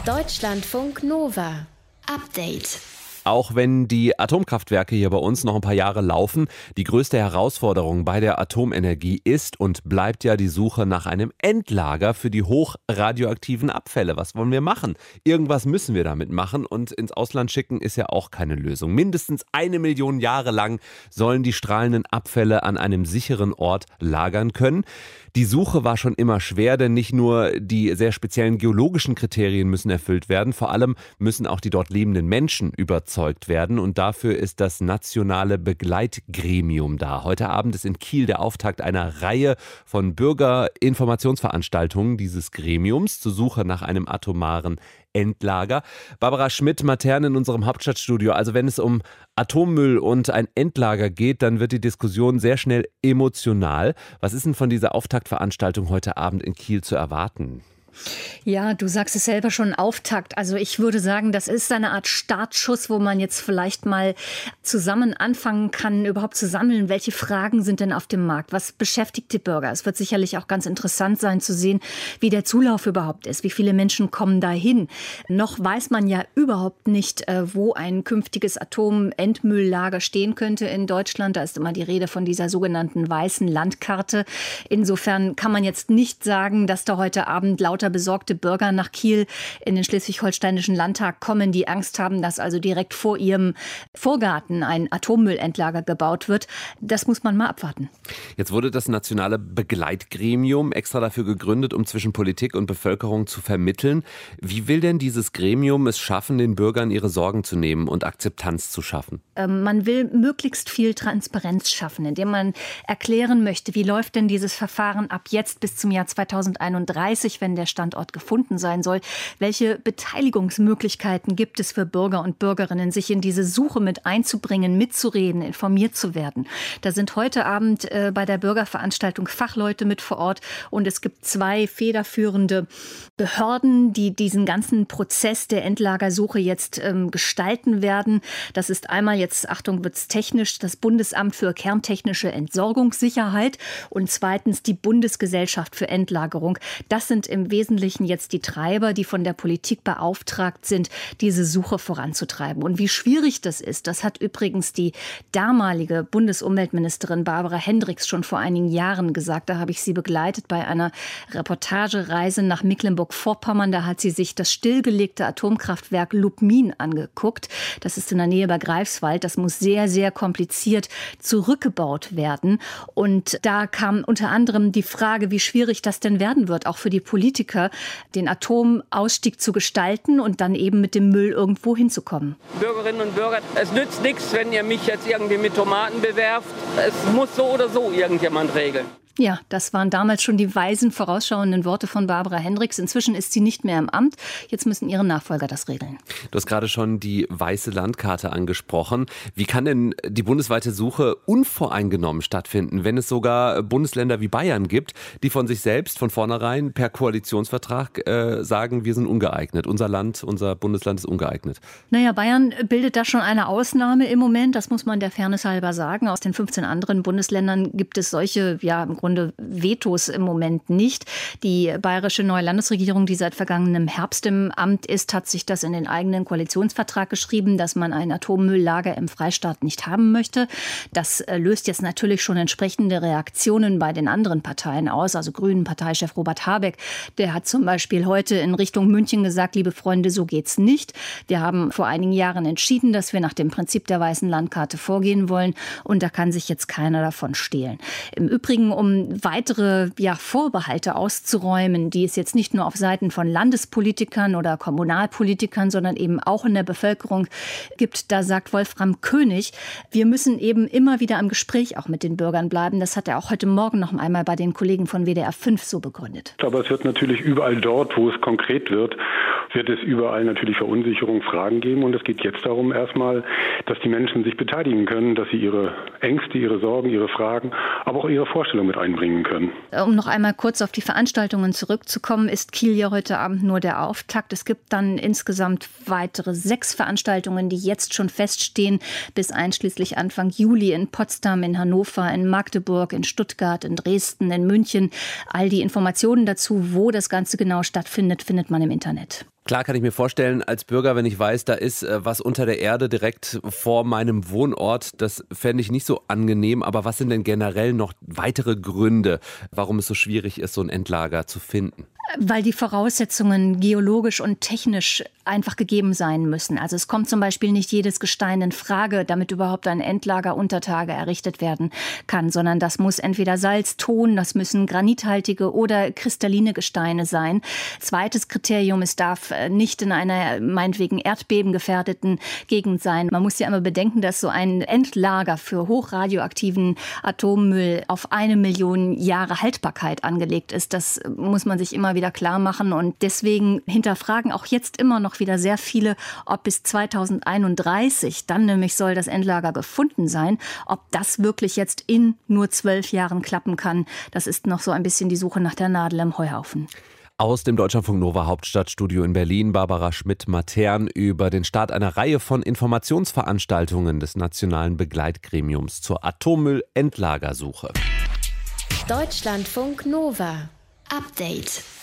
Deutschlandfunk Nova. Update. Auch wenn die Atomkraftwerke hier bei uns noch ein paar Jahre laufen, die größte Herausforderung bei der Atomenergie ist und bleibt ja die Suche nach einem Endlager für die hochradioaktiven Abfälle. Was wollen wir machen? Irgendwas müssen wir damit machen und ins Ausland schicken ist ja auch keine Lösung. Mindestens 1 Million Jahre lang sollen die strahlenden Abfälle an einem sicheren Ort lagern können. Die Suche war schon immer schwer, denn nicht nur die sehr speziellen geologischen Kriterien müssen erfüllt werden, vor allem müssen auch die dort lebenden Menschen überzeugt werden und dafür ist das nationale Begleitgremium da. Heute Abend ist in Kiel der Auftakt einer Reihe von Bürgerinformationsveranstaltungen dieses Gremiums zur Suche nach einem atomaren Endlager. Barbara Schmidt-Matern in unserem Hauptstadtstudio. Also wenn es um Atommüll und ein Endlager geht, dann wird die Diskussion sehr schnell emotional. Was ist denn von dieser Auftaktveranstaltung heute Abend in Kiel zu erwarten? Ja, du sagst es selber schon, Auftakt. Also ich würde sagen, das ist eine Art Startschuss, wo man jetzt vielleicht mal zusammen anfangen kann, überhaupt zu sammeln, welche Fragen sind denn auf dem Markt? Was beschäftigt die Bürger? Es wird sicherlich auch ganz interessant sein zu sehen, wie der Zulauf überhaupt ist, wie viele Menschen kommen dahin. Noch weiß man ja überhaupt nicht, wo ein künftiges Atomendmülllager stehen könnte in Deutschland. Da ist immer die Rede von dieser sogenannten weißen Landkarte. Insofern kann man jetzt nicht sagen, dass da heute Abend lauter besorgte Bürger nach Kiel in den Schleswig-Holsteinischen Landtag kommen, die Angst haben, dass also direkt vor ihrem Vorgarten ein Atommüllendlager gebaut wird. Das muss man mal abwarten. Jetzt wurde das nationale Begleitgremium extra dafür gegründet, um zwischen Politik und Bevölkerung zu vermitteln. Wie will denn dieses Gremium es schaffen, den Bürgern ihre Sorgen zu nehmen und Akzeptanz zu schaffen? Man will möglichst viel Transparenz schaffen, indem man erklären möchte, wie läuft denn dieses Verfahren ab jetzt bis zum Jahr 2031, wenn der Standort gefunden sein soll. Welche Beteiligungsmöglichkeiten gibt es für Bürger und Bürgerinnen, sich in diese Suche mit einzubringen, mitzureden, informiert zu werden? Da sind heute Abend bei der Bürgerveranstaltung Fachleute mit vor Ort und es gibt 2 federführende Behörden, die diesen ganzen Prozess der Endlagersuche jetzt gestalten werden. Das ist einmal jetzt, Achtung, wird's technisch, das Bundesamt für kerntechnische Entsorgungssicherheit und zweitens die Bundesgesellschaft für Endlagerung. Das sind im Wesentlichen jetzt die Treiber, die von der Politik beauftragt sind, diese Suche voranzutreiben. Und wie schwierig das ist, das hat übrigens die damalige Bundesumweltministerin Barbara Hendricks schon vor einigen Jahren gesagt. Da habe ich sie begleitet bei einer Reportagereise nach Mecklenburg-Vorpommern. Da hat sie sich das stillgelegte Atomkraftwerk Lubmin angeguckt. Das ist in der Nähe bei Greifswald. Das muss sehr, sehr kompliziert zurückgebaut werden. Und da kam unter anderem die Frage, wie schwierig das denn werden wird, auch für die Politiker, den Atomausstieg zu gestalten und dann eben mit dem Müll irgendwo hinzukommen. Bürgerinnen und Bürger, es nützt nichts, wenn ihr mich jetzt irgendwie mit Tomaten bewerft. Es muss so oder so irgendjemand regeln. Ja, das waren damals schon die weisen, vorausschauenden Worte von Barbara Hendricks. Inzwischen ist sie nicht mehr im Amt. Jetzt müssen ihre Nachfolger das regeln. Du hast gerade schon die weiße Landkarte angesprochen. Wie kann denn die bundesweite Suche unvoreingenommen stattfinden, wenn es sogar Bundesländer wie Bayern gibt, die von sich selbst von vornherein per Koalitionsvertrag sagen, wir sind ungeeignet. Unser Bundesland ist ungeeignet. Naja, Bayern bildet da schon eine Ausnahme im Moment. Das muss man der Fairness halber sagen. Aus den 15 anderen Bundesländern gibt es solche, ja, im Grunde Vetos im Moment nicht. Die bayerische neue Landesregierung, die seit vergangenem Herbst im Amt ist, hat sich das in den eigenen Koalitionsvertrag geschrieben, dass man ein Atommülllager im Freistaat nicht haben möchte. Das löst jetzt natürlich schon entsprechende Reaktionen bei den anderen Parteien aus. Also Grünen-Parteichef Robert Habeck, der hat zum Beispiel heute in Richtung München gesagt, liebe Freunde, so geht's nicht. Wir haben vor einigen Jahren entschieden, dass wir nach dem Prinzip der weißen Landkarte vorgehen wollen und da kann sich jetzt keiner davon stehlen. Im Übrigen, um weitere Vorbehalte auszuräumen, die es jetzt nicht nur auf Seiten von Landespolitikern oder Kommunalpolitikern, sondern eben auch in der Bevölkerung gibt. Da sagt Wolfram König, wir müssen eben immer wieder am Gespräch auch mit den Bürgern bleiben. Das hat er auch heute Morgen noch einmal bei den Kollegen von WDR 5 so begründet. Aber es wird natürlich überall dort, wo es konkret wird es überall natürlich Verunsicherung, Fragen geben. Und es geht jetzt darum erstmal, dass die Menschen sich beteiligen können, dass sie ihre Ängste, ihre Sorgen, ihre Fragen, aber auch ihre Vorstellungen mit einbringen können. Um noch einmal kurz auf die Veranstaltungen zurückzukommen, ist Kiel ja heute Abend nur der Auftakt. Es gibt dann insgesamt weitere 6 Veranstaltungen, die jetzt schon feststehen, bis einschließlich Anfang Juli in Potsdam, in Hannover, in Magdeburg, in Stuttgart, in Dresden, in München. All die Informationen dazu, wo das Ganze genau stattfindet, findet man im Internet. Klar kann ich mir vorstellen, als Bürger, wenn ich weiß, da ist was unter der Erde direkt vor meinem Wohnort, das fände ich nicht so angenehm. Aber was sind denn generell noch weitere Gründe, warum es so schwierig ist, so ein Endlager zu finden? Weil die Voraussetzungen geologisch und technisch einfach gegeben sein müssen. Also es kommt zum Beispiel nicht jedes Gestein in Frage, damit überhaupt ein Endlager unter Tage errichtet werden kann, sondern das muss entweder Salz, Ton, das müssen granithaltige oder kristalline Gesteine sein. Zweites Kriterium, es darf nicht in einer meinetwegen erdbebengefährdeten Gegend sein. Man muss ja immer bedenken, dass so ein Endlager für hochradioaktiven Atommüll auf 1 Million Jahre Haltbarkeit angelegt ist. Das muss man sich immer wieder klar machen und deswegen hinterfragen auch jetzt immer noch wieder sehr viele, ob bis 2031, dann nämlich soll das Endlager gefunden sein, ob das wirklich jetzt in nur 12 Jahren klappen kann. Das ist noch so ein bisschen die Suche nach der Nadel im Heuhaufen. Aus dem Deutschlandfunk Nova Hauptstadtstudio in Berlin, Barbara Schmidt-Matern über den Start einer Reihe von Informationsveranstaltungen des Nationalen Begleitgremiums zur Atommüll-Endlagersuche. Deutschlandfunk Nova. Update.